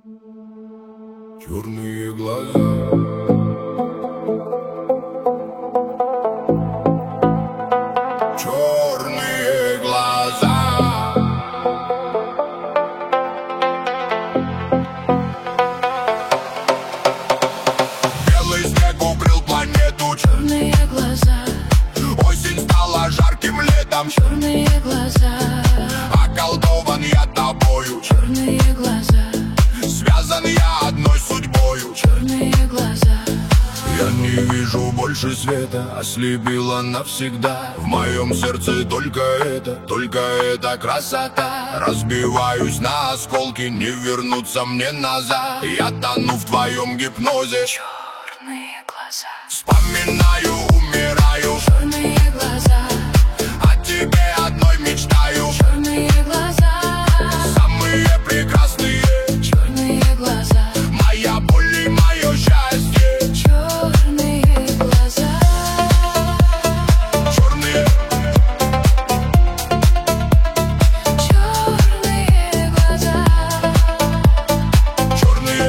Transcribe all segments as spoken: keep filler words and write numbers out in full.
Черные глаза, черные глаза. Белый снег укрыл планету. Черные глаза, Осень стала жарким летом. черные глаза, Околдован я тобою. черные глаза, Связан я одной судьбою. черные глаза. Я не вижу больше света, ослепила навсегда. В моем сердце только это, только эта красота. Разбиваюсь на осколки, не вернуться мне назад. Я тону в твоем гипнозе. Черные глаза, Вспоминаю, умираю. черные глаза, О тебе одной мечтаю. черные глаза, Самые прекрасные. черные глаза, Моя боль и мое счастье. черные глаза, Черные, черные глаза, черные.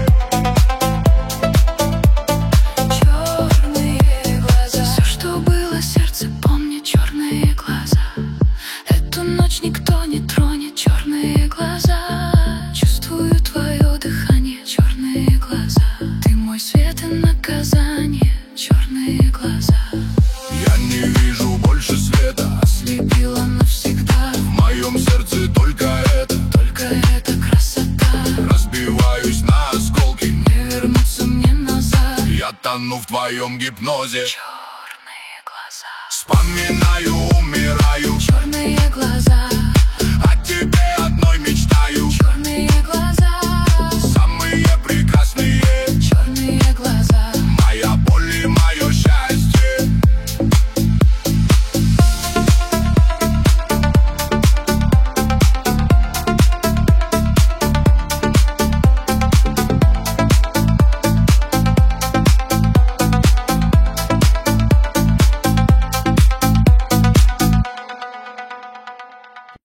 черные глаза. Все, что было, сердце помнит, черные глаза. Эту ночь никто не тронет, черные глаза. Чувствую твое дыхание, черные глаза. Ты мой свет и наказание, черные глаза. Я не вижу больше света. Ослепила навсегда, В моем сердце только это. только эта красота. Разбиваюсь на осколки, Не вернуться мне назад. я тону в твоем гипнозе. Черные